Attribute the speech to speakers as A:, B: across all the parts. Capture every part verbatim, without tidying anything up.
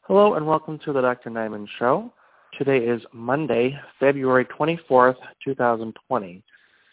A: Hello and welcome to the Doctor Nyman Show. Today is Monday, February twenty-fourth, twenty twenty.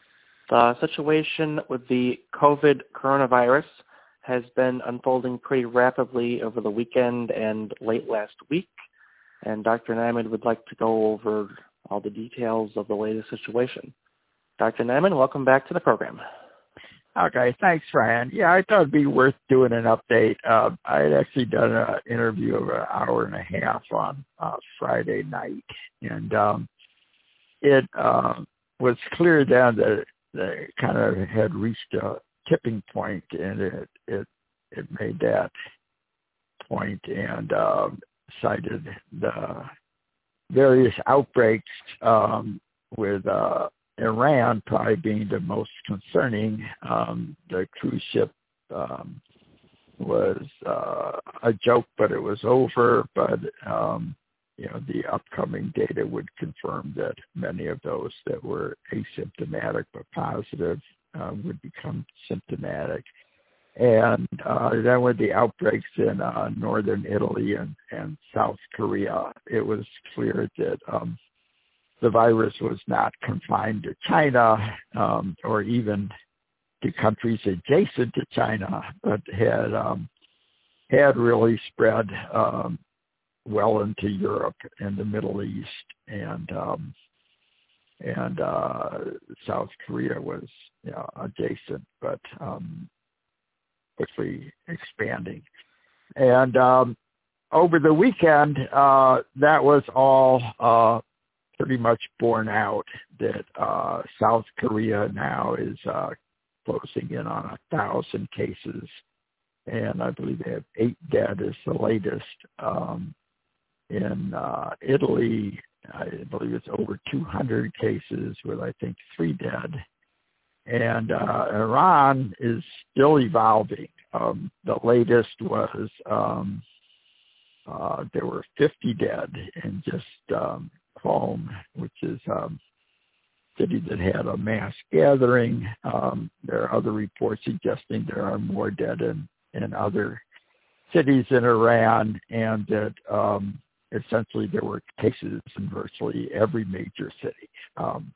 A: The situation with the COVID coronavirus has been unfolding pretty rapidly over the weekend and late last week, and Doctor Nyman would like to go over all the details of the latest situation. Doctor Nyman, welcome back to the program.
B: Okay, thanks, Ryan. Yeah, I thought it'd be worth doing an update. Uh, I had actually done an interview of an hour and a half on uh, Friday night, and um, it uh, was clear then that it kind of had reached a tipping point, and it it, it made that point and uh, cited the various outbreaks um, with uh, Iran probably being the most concerning. Um, the cruise ship um, was uh, a joke, but it was over. But um, you know, the upcoming data would confirm that many of those that were asymptomatic but positive uh, would become symptomatic. And uh, then with the outbreaks in uh, northern Italy and, and South Korea, it was clear that um, the virus was not confined to China um, or even to countries adjacent to China, but had um, had really spread um, well into Europe and the Middle East, and um, and uh, South Korea was you know, adjacent, but um, quickly expanding. And um, over the weekend, uh, that was all Uh, pretty much borne out that uh, South Korea now is uh, closing in on a thousand cases, and I believe they have eight dead is the latest. Um, in uh, Italy, I believe it's over two hundred cases with I think three dead, and uh, Iran is still evolving. Um, the latest was um, uh, there were fifty dead in just um, Qom, which is a um, city that had a mass gathering. Um, there are other reports suggesting there are more dead in, in other cities in Iran, and that um, essentially there were cases in virtually every major city. Um,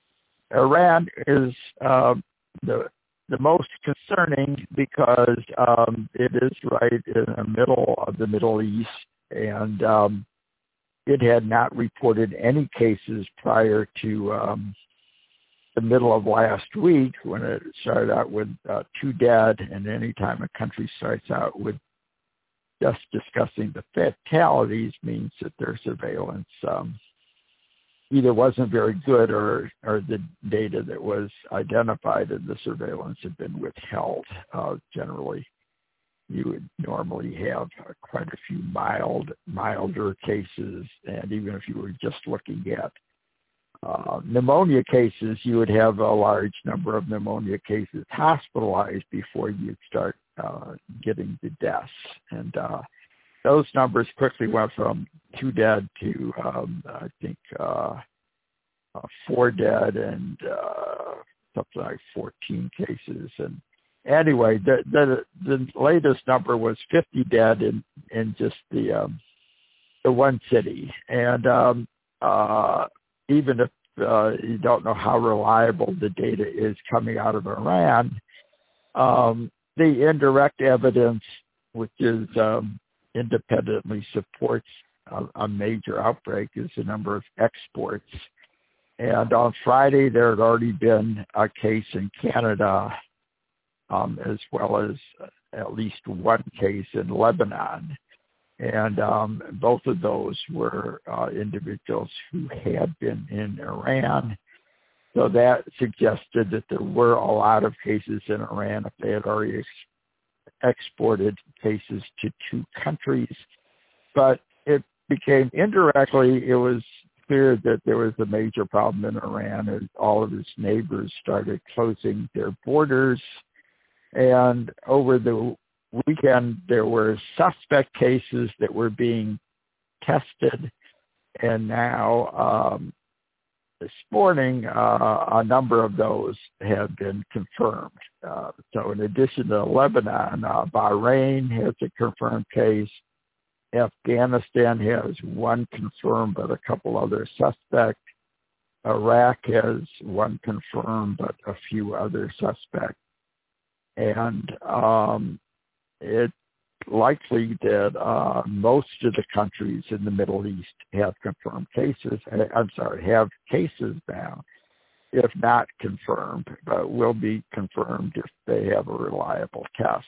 B: Iran is uh, the the most concerning because um, it is right in the middle of the Middle East, and um, it had not reported any cases prior to um, the middle of last week, when it started out with uh, two dead. And anytime a country starts out with just discussing the fatalities means that their surveillance um, either wasn't very good, or, or the data that was identified in the surveillance had been withheld. Uh, generally, you would normally have uh, quite a few mild, milder cases, and even if you were just looking at uh, pneumonia cases, you would have a large number of pneumonia cases hospitalized before you'd start uh, getting the deaths. And uh, those numbers quickly went from two dead to, um, I think, uh, uh, four dead and uh, something like fourteen cases. And anyway, the, the the latest number was fifty dead in, in just the um, the one city. And um, uh, even if uh, you don't know how reliable the data is coming out of Iran, um, the indirect evidence, which is um, independently supports a, a major outbreak, is the number of exports. And on Friday, there had already been a case in Canada, um, as well as at least one case in Lebanon. And um, both of those were uh, individuals who had been in Iran. So that suggested that there were a lot of cases in Iran if they had already ex- exported cases to two countries. But it became indirectly, it was clear that there was a major problem in Iran as all of its neighbors started closing their borders. And over the weekend, there were suspect cases that were being tested. And now, um, this morning, uh, a number of those have been confirmed. Uh, so in addition to Lebanon, uh, Bahrain has a confirmed case. Afghanistan has one confirmed, but a couple other suspects. Iraq has one confirmed, but a few other suspects. And um, it's likely that uh, most of the countries in the Middle East have confirmed cases. I'm sorry, have cases now, if not confirmed, but will be confirmed if they have a reliable test.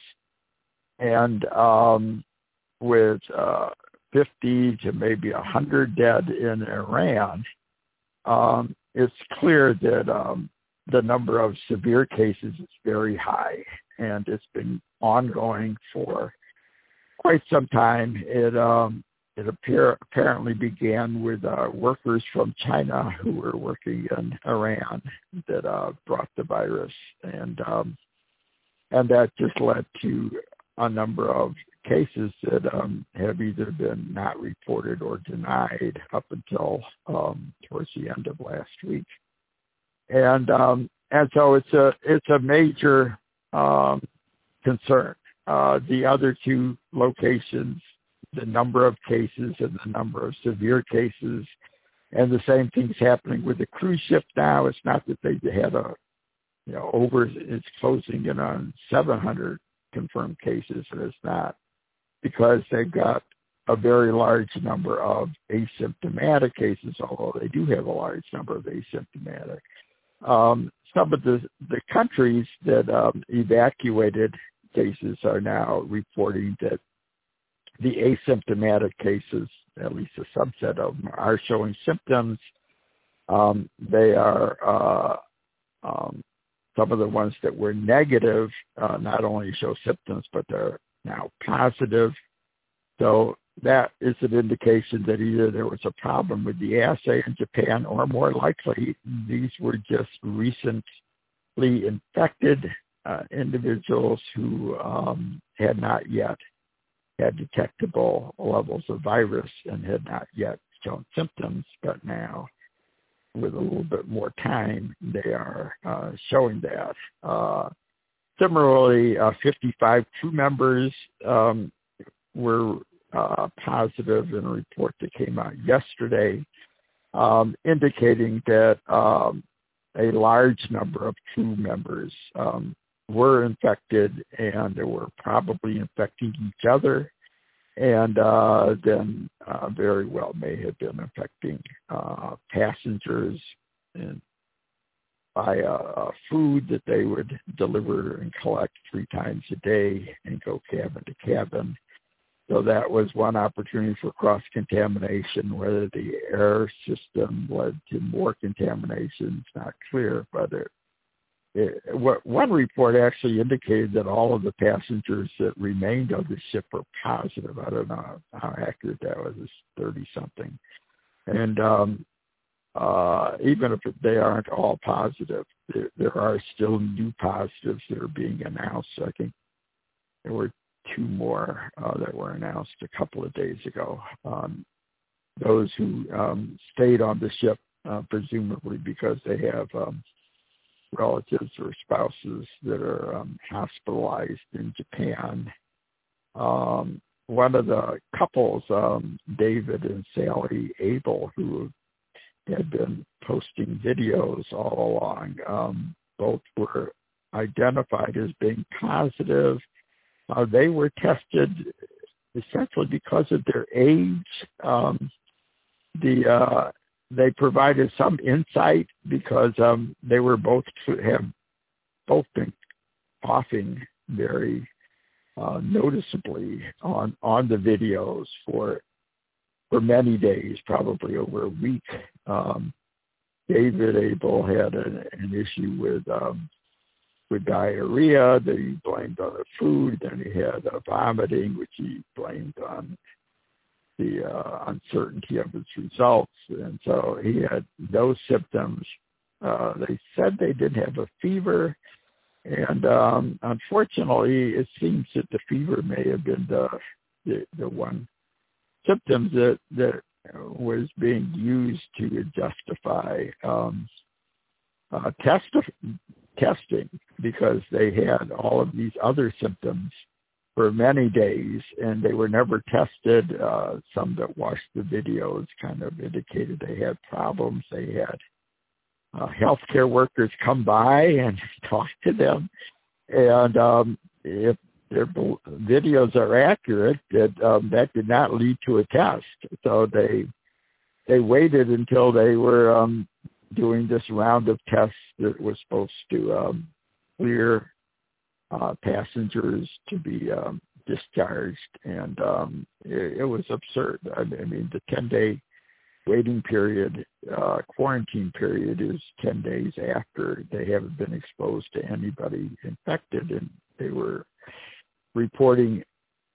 B: And um, with uh, fifty to maybe one hundred dead in Iran, um, it's clear that um, the number of severe cases is very high, and it's been ongoing for quite some time. It um, it appear, apparently began with uh, workers from China who were working in Iran that uh, brought the virus, and um, and that just led to a number of cases that um, have either been not reported or denied up until um, towards the end of last week, and um, and so it's a it's a major um, concern. Uh, the other two locations, the number of cases and the number of severe cases, and the same thing's happening with the cruise ship now. It's not that they had a, you know, over, it's closing in on seven hundred confirmed cases, and it's not, because they've got a very large number of asymptomatic cases, although they do have a large number of asymptomatic. Um, some of the, the countries that um, evacuated cases are now reporting that the asymptomatic cases, at least a subset of them, are showing symptoms. Um, they are, uh, um, some of the ones that were negative uh, not only show symptoms, but they're now positive. So that is an indication that either there was a problem with the assay in Japan, or more likely these were just recently infected uh, individuals who um, had not yet had detectable levels of virus and had not yet shown symptoms, but now, with a little bit more time, they are uh, showing that. Uh, similarly, uh, fifty-five crew members um, were uh, positive in a report that came out yesterday, um, indicating that um, a large number of crew members um, were infected, and they were probably infecting each other, and uh, then uh, very well may have been infecting uh, passengers and by uh, food that they would deliver and collect three times a day and go cabin to cabin. So that was one opportunity for cross-contamination. Whether the air system led to more contamination is not clear, but it, it, what, one report actually indicated that all of the passengers that remained on the ship were positive. I don't know how accurate that was. It's thirty-something. And um, uh, even if they aren't all positive, there, there are still new positives that are being announced. I think there were two more uh, that were announced a couple of days ago. Um, those who um, stayed on the ship, uh, presumably because they have um, relatives or spouses that are um, hospitalized in Japan. Um, one of the couples, um, David and Sally Abel, who had been posting videos all along, um, both were identified as being positive. Uh, they were tested essentially because of their age. Um, the uh, they provided some insight because um, they were both have both been coughing very uh, noticeably on on the videos for for many days, probably over a week. Um, David Abel had an, an issue with um, with diarrhea that he blamed on the food. Then he had uh, vomiting, which he blamed on the uh, uncertainty of its results. And so he had those symptoms. Uh, they said they didn't have a fever. And um, unfortunately, it seems that the fever may have been the the, the one symptom that, that was being used to justify um, uh, test, testing, because they had all of these other symptoms for many days, and they were never tested. Uh, some that watched the videos kind of indicated they had problems. They had uh, healthcare workers come by and talk to them, and um, if their videos are accurate, that um, that did not lead to a test. So they they waited until they were um, doing this round of tests that was supposed to um, clear uh, passengers to be um, discharged, and um, it, it was absurd. I mean, the ten-day waiting period, uh, quarantine period, is ten days after they haven't been exposed to anybody infected, and they were reporting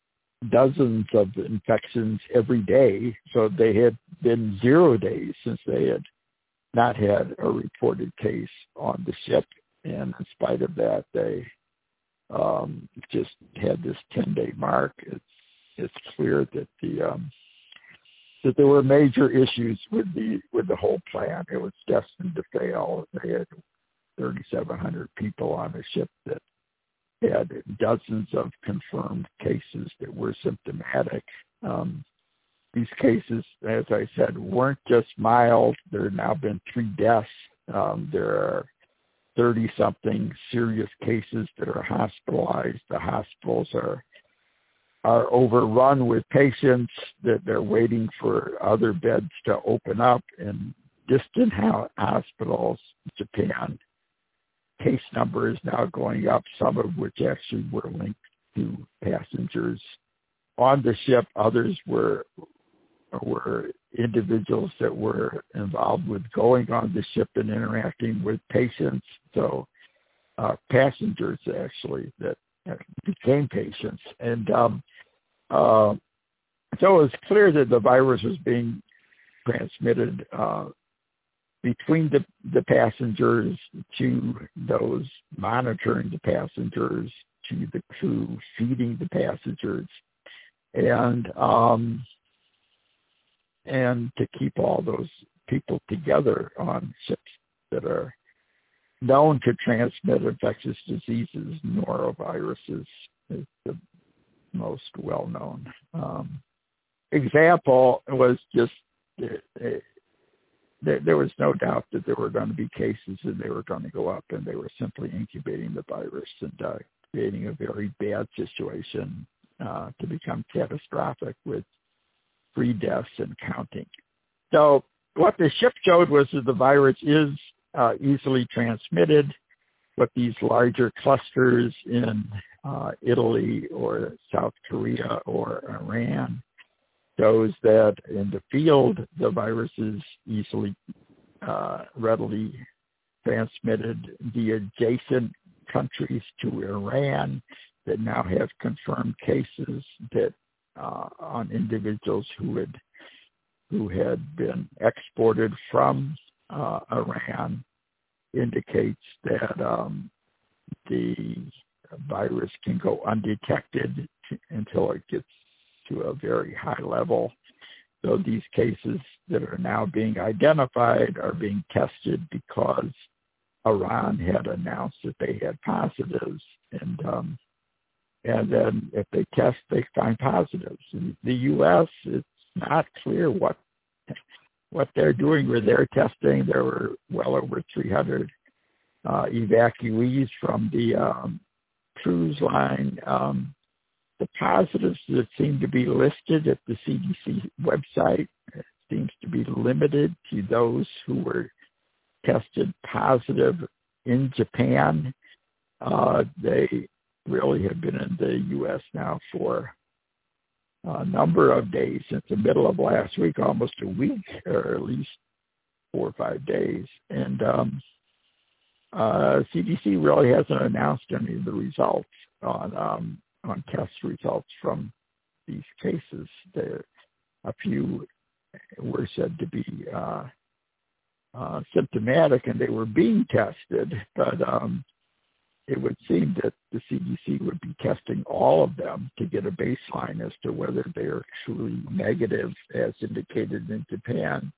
B: dozens of infections every day. So they had been zero days since they had not had a reported case on the ship. And in spite of that, they um, just had this ten-day mark. It's it's clear that the um, that there were major issues with the with the whole plan. It was destined to fail. They had thirty-seven hundred people on a ship that had dozens of confirmed cases that were symptomatic. Um, these cases, as I said, weren't just mild. There have now been three deaths. Um, there are thirty-something serious cases that are hospitalized. The hospitals are are overrun with patients that they're waiting for other beds to open up. In distant hospitals, Japan, case number is now going up, some of which actually were linked to passengers on the ship. Others were were individuals that were involved with going on the ship and interacting with patients. So uh, passengers actually that became patients. And um, uh, so it was clear that the virus was being transmitted uh, between the, the passengers to those monitoring the passengers, to the crew feeding the passengers, and um, and to keep all those people together on ships that are known to transmit infectious diseases. Norovirus is the most well-known um, example. Was just uh, There, there was no doubt that there were going to be cases and they were going to go up, and they were simply incubating the virus and uh, creating a very bad situation uh, to become catastrophic with three deaths and counting. So what the ship showed was that the virus is uh, easily transmitted, but these larger clusters in uh, Italy or South Korea or Iran shows that in the field, the virus is easily, uh, readily transmitted. The adjacent countries to Iran that now have confirmed cases that uh, on individuals who had who had been exported from uh, Iran indicates that um, the virus can go undetected t- until it gets to a very high level. So these cases that are now being identified are being tested because Iran had announced that they had positives, and um, and then if they test, they find positives. In the U S, it's not clear what what they're doing with their testing. There were well over three hundred uh, evacuees from the um, cruise line. Um, The positives that seem to be listed at the C D C website seems to be limited to those who were tested positive in Japan. Uh, they really have been in the U S now for a number of days, since the middle of last week, almost a week, or at least four or five days. And um, uh, C D C really hasn't announced any of the results on um, on test results from these cases. There, a few were said to be uh, uh, symptomatic, and they were being tested, but um, it would seem that the C D C would be testing all of them to get a baseline as to whether they are truly negative, as indicated in Japan,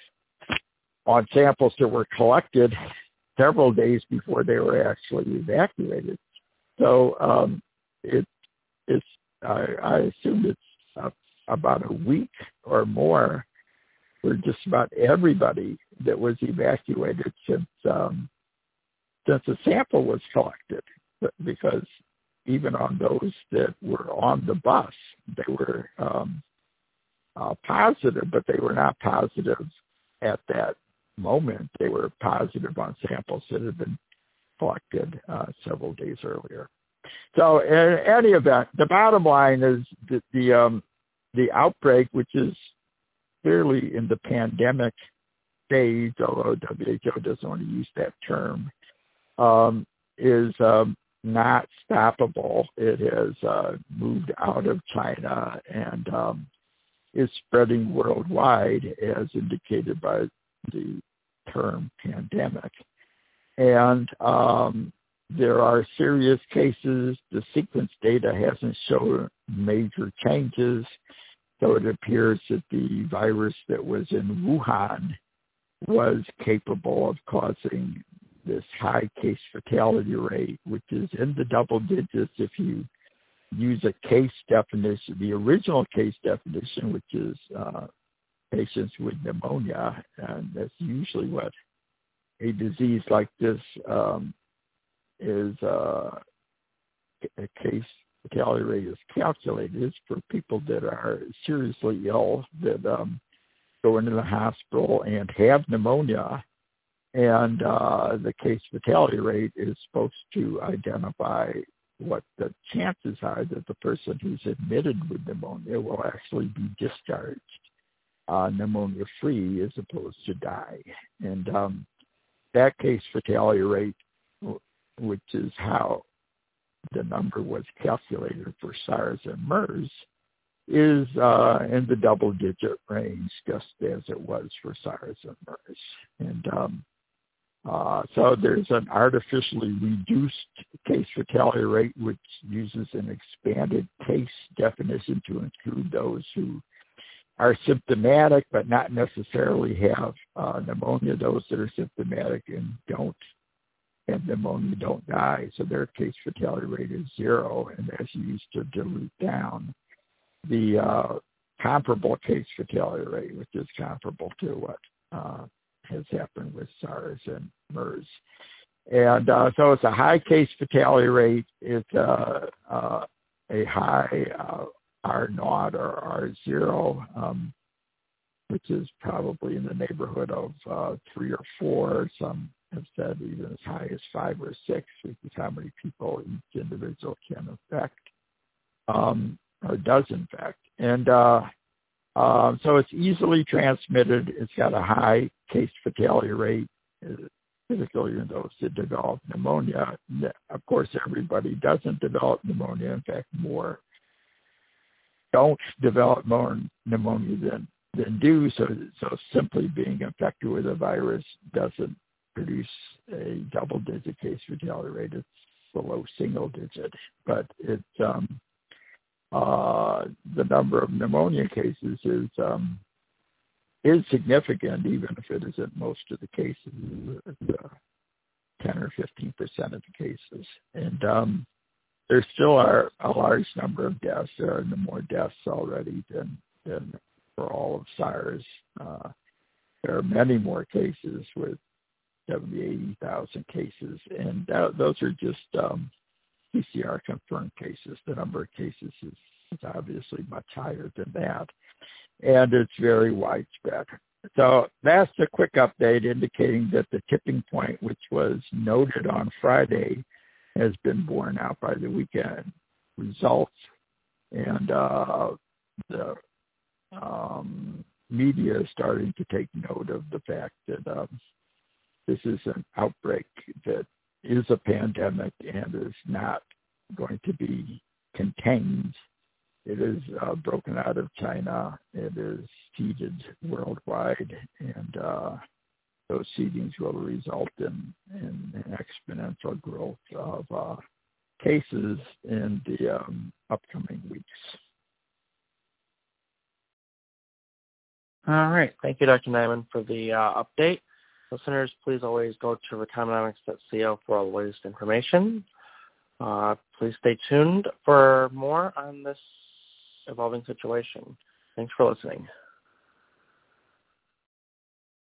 B: on samples that were collected several days before they were actually evacuated. So um, it it's I, I assume it's uh, about a week or more for just about everybody that was evacuated since um, since a sample was collected, because even on those that were on the bus, they were um, uh, positive, but they were not positive at that moment. They were positive on samples that had been collected uh, several days earlier. So in any event, the bottom line is that the um, the outbreak, which is clearly in the pandemic stage, although W H O doesn't want to use that term, um, is um, not stoppable. It has uh, moved out of China and um, is spreading worldwide, as indicated by the term pandemic. And um, there are serious cases. The sequence data hasn't shown major changes, so it appears that the virus that was in Wuhan was capable of causing this high case fatality rate, which is in the double digits if you use a case definition, the original case definition, which is uh, patients with pneumonia, and that's usually what a disease like this um, is uh, a case fatality rate is calculated. It's for people that are seriously ill, that um, go into the hospital and have pneumonia, and uh, the case fatality rate is supposed to identify what the chances are that the person who's admitted with pneumonia will actually be discharged uh, pneumonia-free as opposed to die. And um, that case fatality rate, which is how the number was calculated for SARS and MERS, is uh, in the double-digit range, just as it was for SARS and MERS. And um, uh, so there's an artificially reduced case fatality rate, which uses an expanded case definition to include those who are symptomatic but not necessarily have uh, pneumonia. Those that are symptomatic and don't have pneumonia don't die, so their case fatality rate is zero, and that's used to dilute down the uh, comparable case fatality rate, which is comparable to what uh, has happened with SARS and MERS. And uh, so it's a high case fatality rate. It's uh, uh, a high uh, R naught or R zero, um, which is probably in the neighborhood of uh, three or four. Some have said even as high as five or six, which is how many people each individual can affect, um, or does infect. And uh, uh, so it's easily transmitted. It's got a high case fatality rate, particularly in those that develop pneumonia. Of course, everybody doesn't develop pneumonia. In fact, more don't develop more pneumonia than, than do. So, so simply being infected with a virus doesn't produce a double-digit case fatality rate. It's below single-digit, but it's um, uh, the number of pneumonia cases is um, is significant, even if it isn't most of the cases. It's, uh, ten or fifteen percent of the cases, and um, there still are a large number of deaths. There are more deaths already than than for all of SARS. Uh, there are many more cases with seventy, eighty thousand cases, and that, those are just um, P C R confirmed cases. The number of cases is, is obviously much higher than that, and it's very widespread. So that's a quick update indicating that the tipping point, which was noted on Friday, has been borne out by the weekend results, and uh, the um, media is starting to take note of the fact that um, this is an outbreak that is a pandemic and is not going to be contained. It is uh, broken out of China. It is seeded worldwide, and uh, those seedings will result in, in an exponential growth of uh, cases in the um, upcoming weeks.
A: All right. Thank you, Doctor Nyman, for the uh, update. Listeners, please always go to recombinomics dot co for all the latest information. Uh, please stay tuned for more on this evolving situation. Thanks for listening.